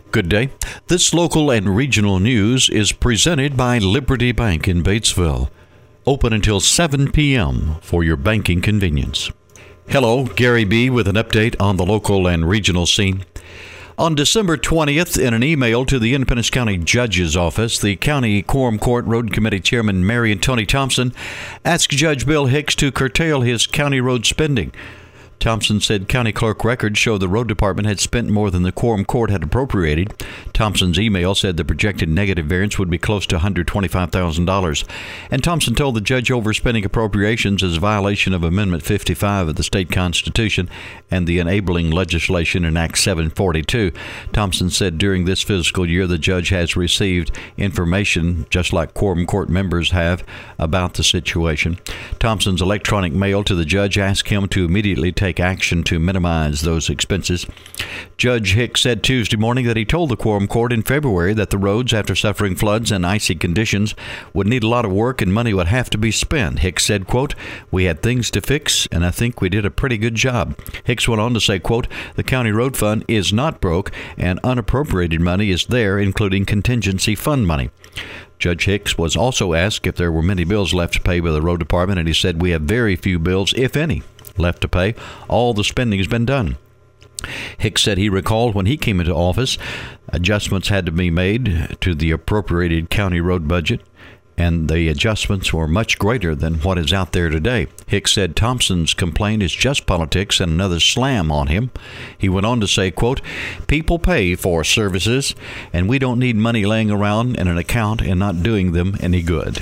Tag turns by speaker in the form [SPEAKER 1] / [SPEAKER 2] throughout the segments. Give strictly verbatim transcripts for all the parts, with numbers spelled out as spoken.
[SPEAKER 1] Good day. This local and regional news is presented by Liberty Bank in Batesville. Open until seven p.m. for your banking convenience. Hello, Gary B. with an update on the local and regional scene. On December twentieth, in an email to the Independence County Judge's Office, the County Quorum Court Road Committee Chairman Mary and Tony Thompson asked Judge Bill Hicks to curtail his county road spending. Thompson said county clerk records show the road department had spent more than the quorum court had appropriated. Thompson's email said the projected negative variance would be close to one hundred twenty-five thousand dollars. And Thompson told the judge overspending appropriations is a violation of Amendment fifty-five of the state constitution and the enabling legislation in Act seven forty-two. Thompson said during this fiscal year the judge has received information, just like quorum court members have, about the situation. Thompson's electronic mail to the judge asked him to immediately take action to minimize those expenses. Judge Hicks said Tuesday morning that he told the quorum court in February that the roads, after suffering floods and icy conditions, would need a lot of work and money would have to be spent. Hicks said, quote, "We had things to fix, and I think we did a pretty good job." Hicks went on to say, quote, "The county road fund is not broke, and unappropriated money is there, including contingency fund money." Judge Hicks was also asked if there were many bills left to pay by the road department, and he said, "We have very few bills, if any, left to pay. All the spending has been done." Hicks said he recalled when he came into office, adjustments had to be made to the appropriated county road budget, and the adjustments were much greater than what is out there today. Hicks said Thompson's complaint is just politics and another slam on him. He went on to say, quote, "People pay for services, and we don't need money laying around in an account and not doing them any good."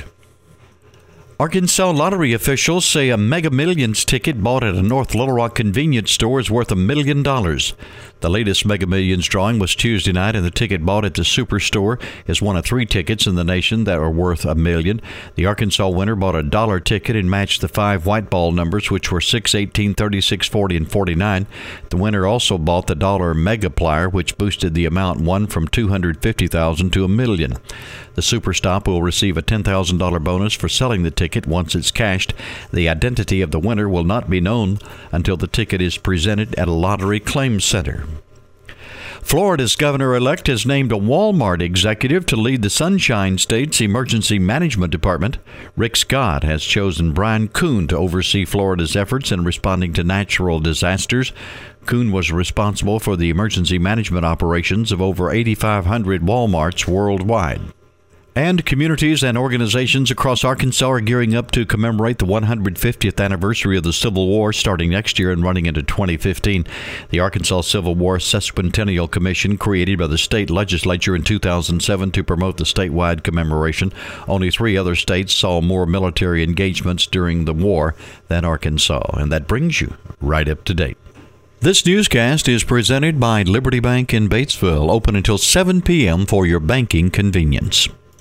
[SPEAKER 1] Arkansas lottery officials say a Mega Millions ticket bought at a North Little Rock convenience store is worth a million dollars. The latest Mega Millions drawing was Tuesday night, and the ticket bought at the Superstore is one of three tickets in the nation that are worth a million. The Arkansas winner bought a dollar ticket and matched the five white ball numbers, which were six, eighteen, thirty-six, forty, and forty-nine. The winner also bought the dollar Megaplier, which boosted the amount won from two hundred fifty thousand dollars to a million. The Superstop will receive a ten thousand dollars bonus for selling the ticket once it's cashed. The identity of the winner will not be known until the ticket is presented at a lottery claim center. Florida's governor-elect has named a Walmart executive to lead the Sunshine State's Emergency Management Department. Rick Scott has chosen Brian Kuhn to oversee Florida's efforts in responding to natural disasters. Kuhn was responsible for the emergency management operations of over eighty-five hundred Walmarts worldwide. And communities and organizations across Arkansas are gearing up to commemorate the one hundred fiftieth anniversary of the Civil War starting next year and running into twenty fifteen. The Arkansas Civil War Sesquicentennial Commission, created by the state legislature in two thousand seven to promote the statewide commemoration. Only three other states saw more military engagements during the war than Arkansas. And that brings you right up to date. This newscast is presented by Liberty Bank in Batesville, open until seven p.m. for your banking convenience.